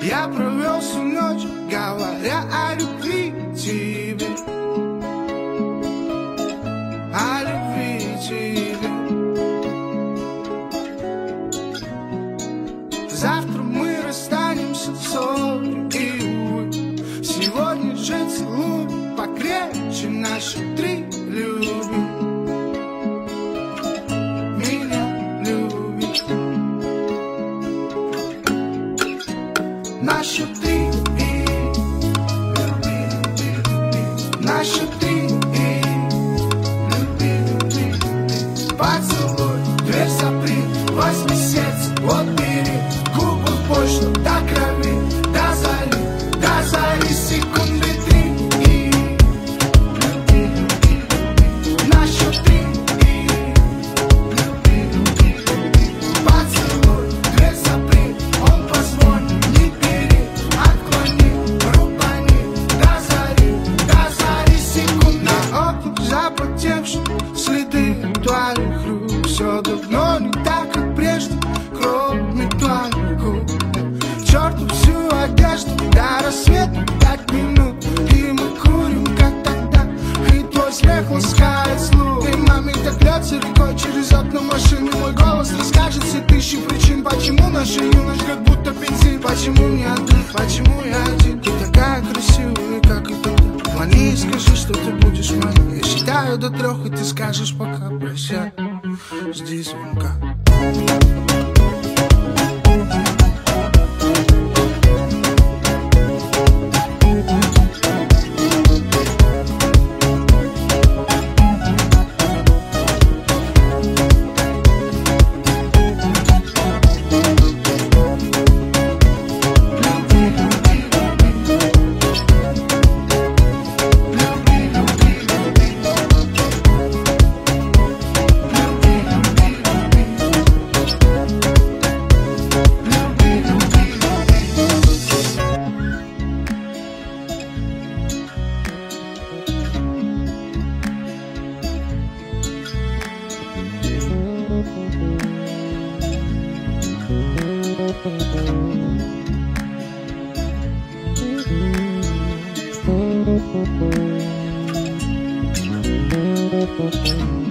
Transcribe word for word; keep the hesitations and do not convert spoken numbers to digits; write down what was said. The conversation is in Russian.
Я провел всю ночь, говоря о любви тебе, о любви тебе. Завтра мы расстанемся ссоры и увы. Сегодня же целуй покрепче наши три любви. Меня любит наши три и люби, люби, люби. Наши три и люби, люби, люби. Поцелуй, дверь запри, возьми сердце, вот бери. Губы почту до крови, до зари, до зари, секунды три и люби, люби, люби. Наши три и люби, люби, люби. Поцелуй, дверь запри, он позвонит, не бери, отклони, рубани, до зари, до зари, секунды. На окнах запотевшие следы твоих рук. Все давно не так, как прежде, кроме твоих губ. К черту всю одежду, до рассвета пять минут. И мы курим, как тогда, и твой смех ласкает слух. И маме так льется рекой через окно машины. Мой голос расскажет все тысячи причин, почему наша юность как будто бензин. Почему не отрыв, почему я один? Ты такая красивая, как и тогда. Звони и скажи, что ты будешь моей. Я считаю до трех, и ты скажешь пока прощай. Жди звонка. Thank you.